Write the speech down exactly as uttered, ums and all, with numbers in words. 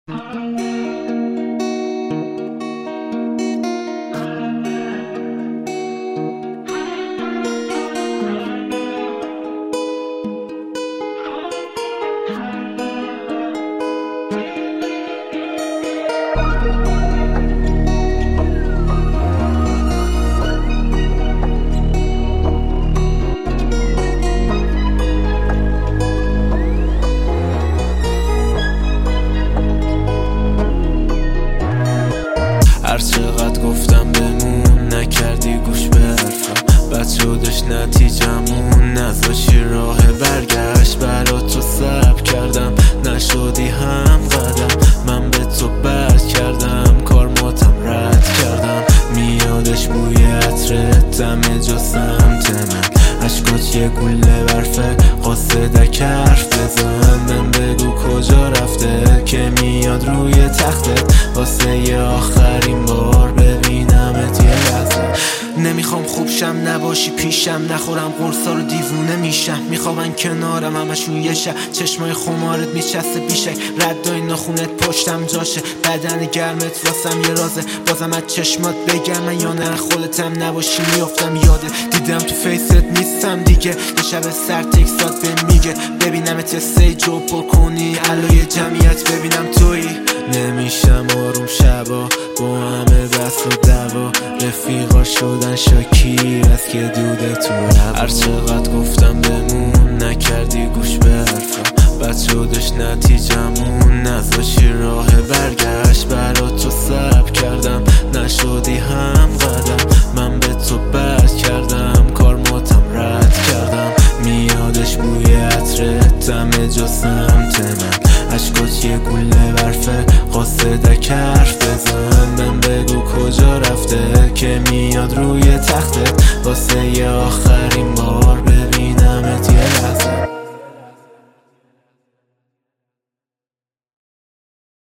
هر چقدر گفتم بمون نکردی گوش به حرفم، بد شدش نتیجمون نذاشی راه برگشت. برا تو صبر کردم نشدی هم قدم، من به تو بد کردم کار ماتم رد کردم. میادش بوی عطرت دم جا سمت من، عشقات یه گوله برفه قاصدک حرف بزن. من بگو کجا رفته که میاد روی تختت واسه یه آخرین بار ببینمت یه لحظه. نمیخوام خوب شم نباشی پیشم، نخورم قرصا رو دیوونه میشم. میخوابن کنارم همشون یه شب، چشمای خمارت میچسته بیشک، ردای ناخونت پشتم جاشه، بدن گرمت واسم یه رازه. بازم از چشمات بگم یا نه خودتم نباشی میافتم یاده. دیدم تو فیست نیستم دیگه، یه شب سر تکسات بهم میگه ببینمت یه سیجو پر کنی علای جمعیت ببینم تویی. نمیشم آروم شبا با همه بس و دوا، رفیقا شدن شاکی از که دوده تو هوا. هر چقدر گفتم بمون نکردی گوش به حرفم، بد شدش نتیجمون نذاشی راه برگشت. برا تو صبر کردم نشدی هم قدم، من به تو بد کردم کار ماتم رد کردم. میادش بوی عطرت دم جا سمت من، عشقات یه گوله برفه قاصدک حرف بزن. من بگو کجا رفته که میاد روی تختت واسه یه آخرین بار ببینمت یه لحظه.